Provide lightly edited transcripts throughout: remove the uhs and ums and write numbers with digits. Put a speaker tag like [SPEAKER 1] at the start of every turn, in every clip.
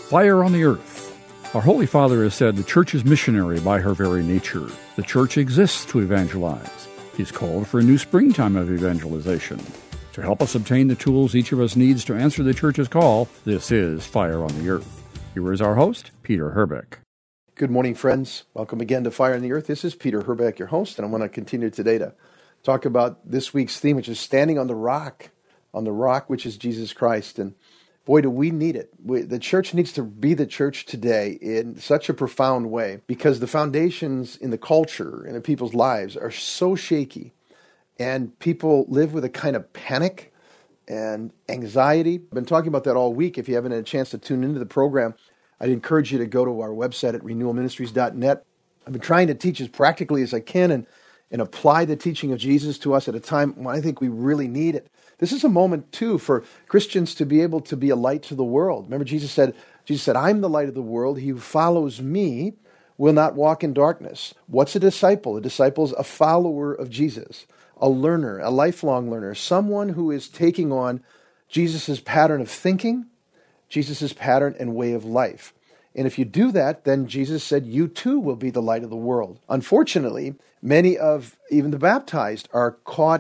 [SPEAKER 1] Fire on the Earth. Our Holy Father has said the Church is missionary by her very nature. The Church exists to evangelize. He's called for a new springtime of evangelization. To help us obtain the tools each of us needs to answer the Church's call, this is Fire on the Earth. Here is our host, Peter Herbeck.
[SPEAKER 2] Good morning, friends. Welcome again to Fire on the Earth. This is Peter Herbeck, your host, and I want to continue today to talk about this week's theme, which is standing on the rock which is Jesus Christ. And boy, do we need it. The church needs to be the church today in such a profound way because the foundations in the culture and in people's lives are so shaky. And people live with a kind of panic and anxiety. I've been talking about that all week. If you haven't had a chance to tune into the program, I'd encourage you to go to our website at renewalministries.net. I've been trying to teach as practically as I can and apply the teaching of Jesus to us at a time when I think we really need it. This is a moment, too, for Christians to be able to be a light to the world. Remember, Jesus said, I'm the light of the world. He who follows me will not walk in darkness. What's a disciple? A disciple is a follower of Jesus, a learner, a lifelong learner, someone who is taking on Jesus' pattern of thinking, Jesus' pattern and way of life. And if you do that, then Jesus said, you too will be the light of the world. Unfortunately, many of even the baptized are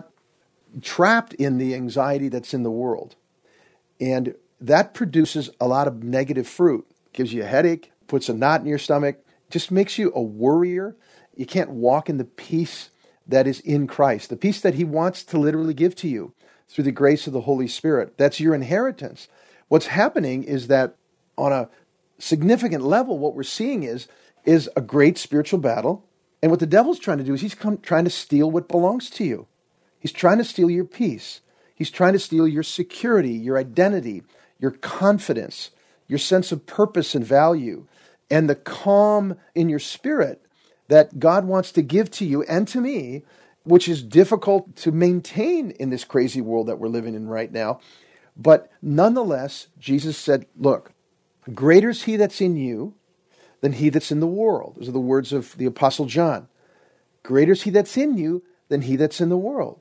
[SPEAKER 2] trapped in the anxiety that's in the world. And that produces a lot of negative fruit. Gives you a headache, puts a knot in your stomach, just makes you a worrier. You can't walk in the peace that is in Christ, the peace that He wants to literally give to you through the grace of the Holy Spirit. That's your inheritance. What's happening is that on a significant level, what we're seeing is a great spiritual battle. And what the devil's trying to do is he's trying to steal what belongs to you. He's trying to steal your peace. He's trying to steal your security, your identity, your confidence, your sense of purpose and value, and the calm in your spirit that God wants to give to you and to me, which is difficult to maintain in this crazy world that we're living in right now. But nonetheless, Jesus said, look, greater is He that's in you than he that's in the world. Those are the words of the Apostle John. Greater is He that's in you than he that's in the world.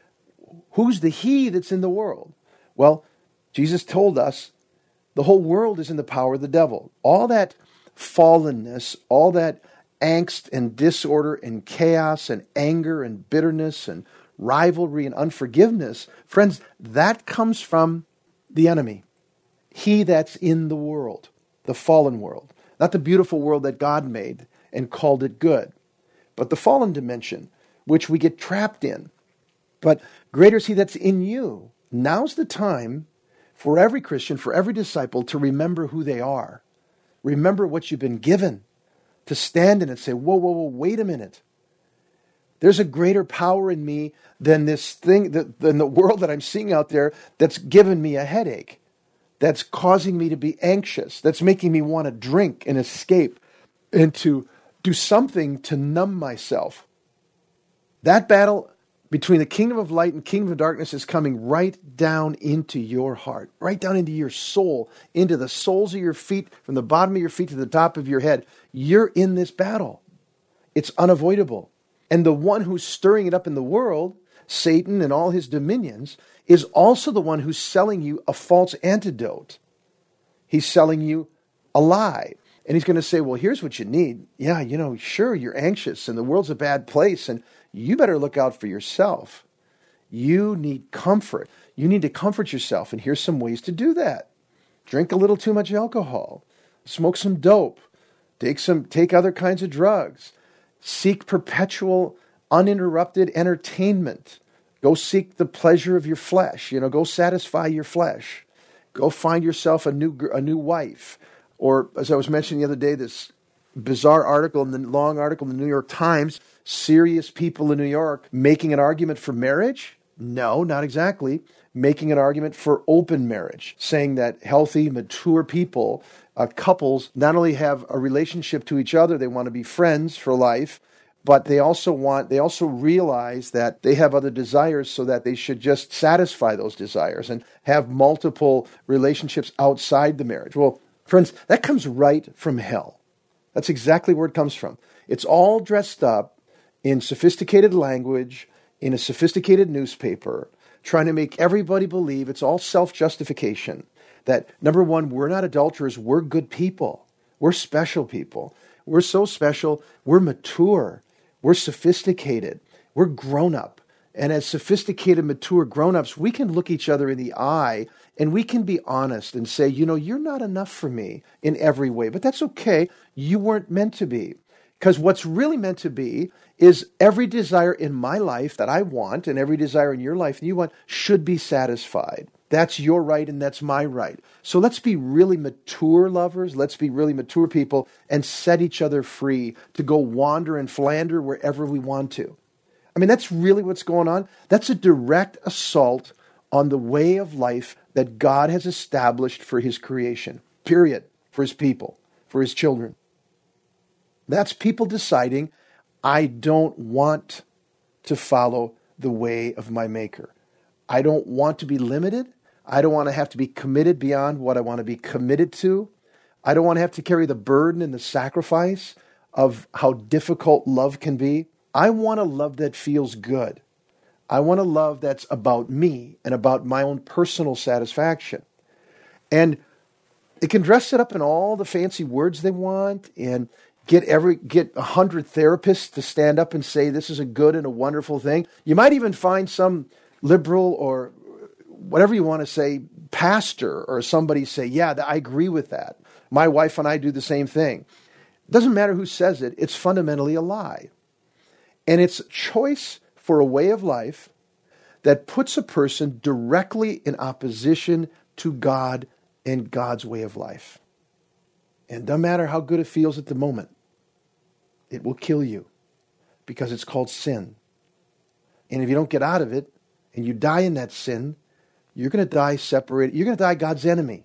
[SPEAKER 2] Who's the he that's in the world? Well, Jesus told us the whole world is in the power of the devil. All that fallenness, all that angst and disorder and chaos and anger and bitterness and rivalry and unforgiveness, friends, that comes from the enemy. He that's in the world, the fallen world. Not the beautiful world that God made and called it good, but the fallen dimension, which we get trapped in. But greater is He that's in you. Now's the time for every Christian, for every disciple to remember who they are. Remember what you've been given. To stand in it and say, whoa, wait a minute. There's a greater power in me than this thing, than the world that I'm seeing out there that's given me a headache, that's causing me to be anxious, that's making me want to drink and escape and to do something to numb myself. That battle between the kingdom of light and kingdom of darkness is coming right down into your heart, right down into your soul, into the soles of your feet, from the bottom of your feet to the top of your head. You're in this battle. It's unavoidable. And the one who's stirring it up in the world, Satan and all his dominions, is also the one who's selling you a false antidote. He's selling you a lie. And he's going to say, well, here's what you need. Yeah, sure, you're anxious and the world's a bad place and you better look out for yourself. You need comfort. You need to comfort yourself. And here's some ways to do that. Drink a little too much alcohol. Smoke some dope. Take other kinds of drugs. Seek perpetual, uninterrupted entertainment. Go seek the pleasure of your flesh. Go satisfy your flesh. Go find yourself a new wife. Or, as I was mentioning the other day, this bizarre article, long article in the New York Times, serious people in New York making an argument for marriage? No, not exactly. Making an argument for open marriage, saying that healthy, mature people, couples, not only have a relationship to each other, they want to be friends for life, but they also realize that they have other desires, so that they should just satisfy those desires and have multiple relationships outside the marriage. Well, friends, that comes right from hell. That's exactly where it comes from. It's all dressed up in sophisticated language, in a sophisticated newspaper, trying to make everybody believe it's all self-justification, that, number one, we're not adulterers. We're good people. We're special people. We're so special. We're mature. We're sophisticated. We're grown up. And as sophisticated, mature grown-ups, we can look each other in the eye and we can be honest and say, you're not enough for me in every way. But that's okay. You weren't meant to be. Because what's really meant to be is every desire in my life that I want and every desire in your life that you want should be satisfied. That's your right and that's my right. So let's be really mature lovers. Let's be really mature people and set each other free to go wander and philander wherever we want to. I mean, that's really what's going on. That's a direct assault on the way of life that God has established for his creation, period, for his people, for his children. That's people deciding, I don't want to follow the way of my Maker. I don't want to be limited. I don't want to have to be committed beyond what I want to be committed to. I don't want to have to carry the burden and the sacrifice of how difficult love can be. I want a love that feels good. I want a love that's about me and about my own personal satisfaction. And it can dress it up in all the fancy words they want and get 100 therapists to stand up and say this is a good and a wonderful thing. You might even find some liberal or whatever you want to say, pastor or somebody say, yeah, I agree with that. My wife and I do the same thing. It doesn't matter who says it. It's fundamentally a lie. And it's a choice for a way of life that puts a person directly in opposition to God and God's way of life. And it doesn't matter how good it feels at the moment. It will kill you because it's called sin. And if you don't get out of it and you die in that sin, you're going to die separated. You're going to die God's enemy.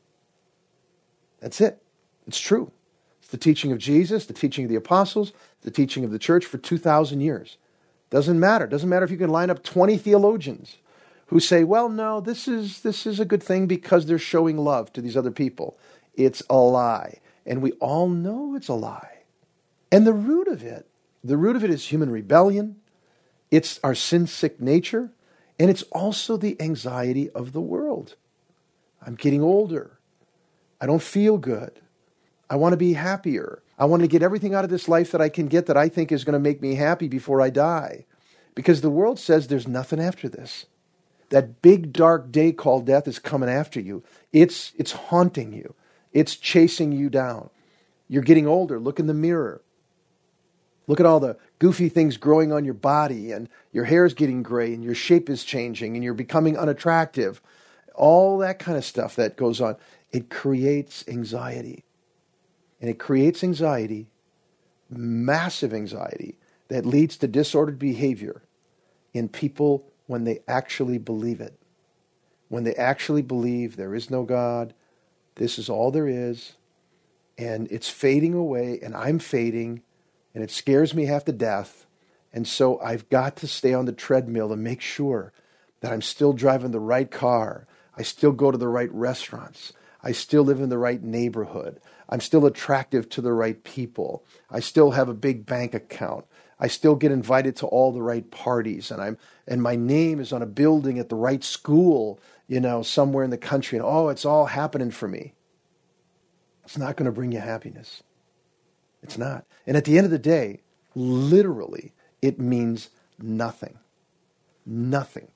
[SPEAKER 2] That's it. It's true. It's the teaching of Jesus, the teaching of the apostles, the teaching of the church for 2,000 years. Doesn't matter. Doesn't matter if you can line up 20 theologians who say, well, no, this is a good thing because they're showing love to these other people. It's a lie. And we all know it's a lie. And the root of it is human rebellion. It's our sin-sick nature. And it's also the anxiety of the world. I'm getting older. I don't feel good. I want to be happier. I want to get everything out of this life that I can get that I think is going to make me happy before I die. Because the world says there's nothing after this. That big dark day called death is coming after you. It's haunting you. It's chasing you down. You're getting older. Look in the mirror. Look at all the goofy things growing on your body, and your hair's getting gray, and your shape is changing, and you're becoming unattractive. All that kind of stuff that goes on. It creates anxiety. And it creates anxiety, massive anxiety, that leads to disordered behavior in people when they actually believe it. When they actually believe there is no God, this is all there is, and it's fading away, and I'm fading, and it scares me half to death, and so I've got to stay on the treadmill and make sure that I'm still driving the right car, I still go to the right restaurants, I still live in the right neighborhood, I'm still attractive to the right people, I still have a big bank account, I still get invited to all the right parties, and my name is on a building at the right school, somewhere in the country, and it's all happening for me. It's not going to bring you happiness. It's not. And at the end of the day, literally, it means nothing. Nothing.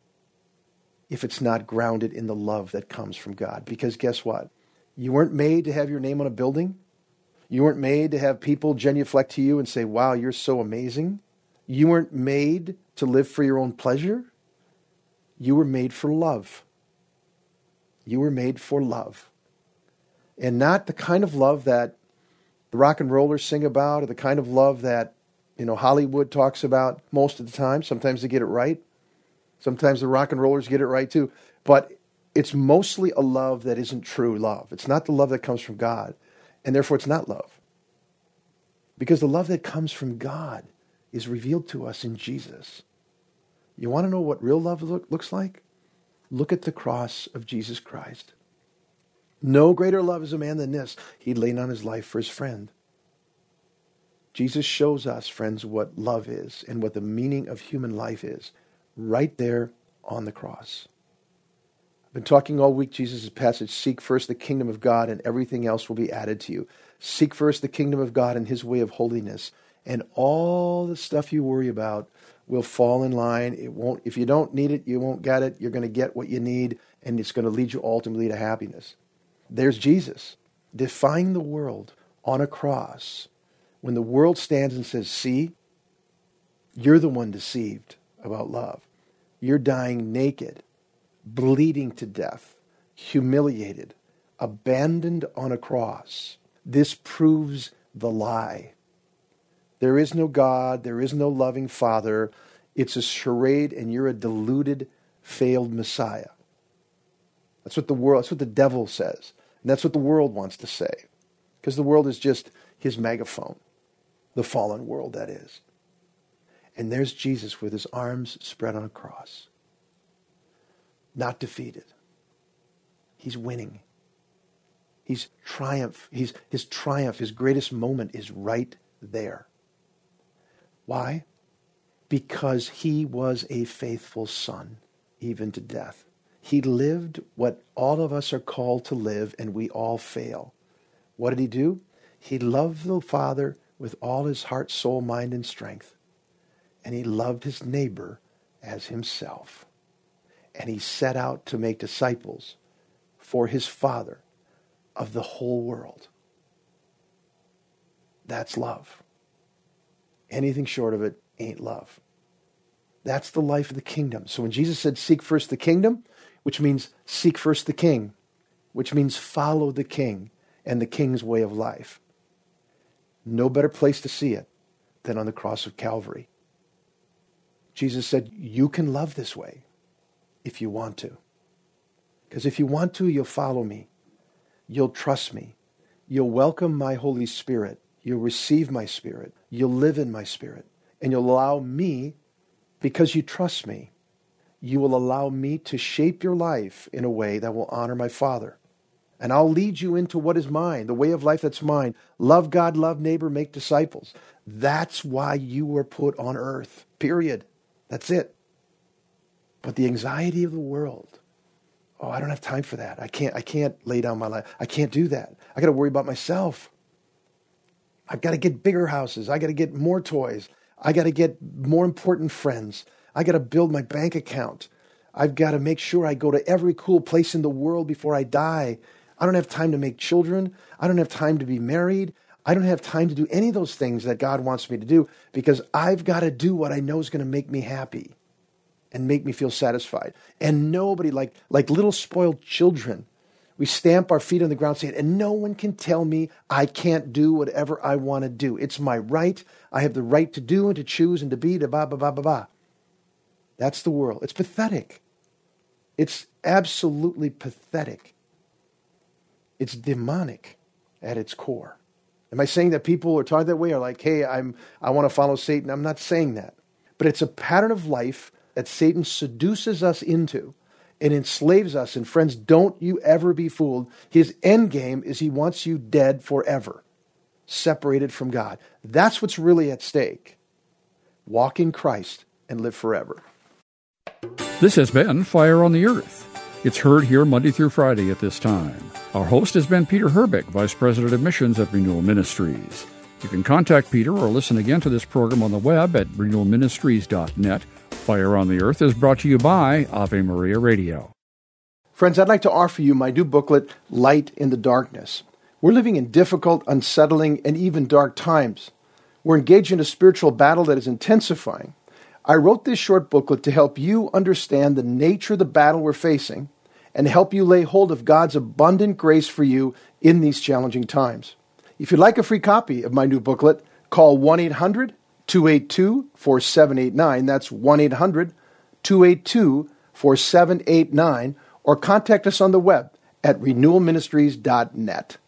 [SPEAKER 2] If it's not grounded in the love that comes from God. Because guess what? You weren't made to have your name on a building. You weren't made to have people genuflect to you and say, wow, you're so amazing. You weren't made to live for your own pleasure. You were made for love. You were made for love. And not the kind of love that the rock and rollers sing about, or the kind of love that, Hollywood talks about most of the time. Sometimes they get it right. Sometimes the rock and rollers get it right too. But it's mostly a love that isn't true love. It's not the love that comes from God. And therefore it's not love. Because the love that comes from God is revealed to us in Jesus. You want to know what real love looks like? Look at the cross of Jesus Christ. No greater love is a man than this. He laid down his life for his friend. Jesus shows us, friends, what love is and what the meaning of human life is right there on the cross. I've been talking all week, Jesus' passage, seek first the kingdom of God and everything else will be added to you. Seek first the kingdom of God and his way of holiness, and all the stuff you worry about will fall in line. It won't, if you don't need it, you won't get it. You're going to get what you need, and it's going to lead you ultimately to happiness. There's Jesus defying the world on a cross. When the world stands and says, see, you're the one deceived about love. You're dying naked, bleeding to death, humiliated, abandoned on a cross. This proves the lie. There is no God. There is no loving Father. It's a charade, and you're a deluded, failed Messiah. That's what the devil says. And that's what the world wants to say. Because the world is just his megaphone. The fallen world, that is. And there's Jesus with his arms spread on a cross. Not defeated. He's winning. He's triumph. His triumph, his greatest moment is right there. Why? Because he was a faithful son, even to death. He lived what all of us are called to live, and we all fail. What did he do? He loved the Father with all his heart, soul, mind, and strength. And he loved his neighbor as himself. And he set out to make disciples for his Father of the whole world. That's love. Anything short of it ain't love. That's the life of the kingdom. So when Jesus said, seek first the kingdom, which means seek first the king, which means follow the king and the king's way of life. No better place to see it than on the cross of Calvary. Jesus said, you can love this way if you want to. Because if you want to, you'll follow me. You'll trust me. You'll welcome my Holy Spirit. You'll receive my Spirit. You'll live in my Spirit. And you'll allow me, because you trust me, you will allow me to shape your life in a way that will honor my Father. And I'll lead you into what is mine, the way of life that's mine. Love God, love neighbor, make disciples. That's why you were put on earth, period. That's it. But the anxiety of the world, oh, I don't have time for that. I can't lay down my life. I can't do that. I got to worry about myself. I've got to get bigger houses. I got to get more toys. I got to get more important friends. I got to build my bank account. I've got to make sure I go to every cool place in the world before I die. I don't have time to make children. I don't have time to be married. I don't have time to do any of those things that God wants me to do because I've got to do what I know is going to make me happy and make me feel satisfied. And nobody, like little spoiled children, we stamp our feet on the ground saying, and no one can tell me I can't do whatever I want to do. It's my right. I have the right to do and to choose and to be, to blah, blah, blah, blah, blah. That's the world. It's pathetic. It's absolutely pathetic. It's demonic at its core. Am I saying that people are taught that way are like, hey, I want to follow Satan? I'm not saying that. But it's a pattern of life that Satan seduces us into and enslaves us. And friends, don't you ever be fooled. His end game is he wants you dead forever, separated from God. That's what's really at stake. Walk in Christ and live forever.
[SPEAKER 1] This has been Fire on the Earth. It's heard here Monday through Friday at this time. Our host has been Peter Herbeck, Vice President of Missions at Renewal Ministries. You can contact Peter or listen again to this program on the web at renewalministries.net. Fire on the Earth is brought to you by Ave Maria Radio.
[SPEAKER 2] Friends, I'd like to offer you my new booklet, Light in the Darkness. We're living in difficult, unsettling, and even dark times. We're engaged in a spiritual battle that is intensifying. I wrote this short booklet to help you understand the nature of the battle we're facing and help you lay hold of God's abundant grace for you in these challenging times. If you'd like a free copy of my new booklet, call 1-800-282-4789. That's 1-800-282-4789, or contact us on the web at renewalministries.net.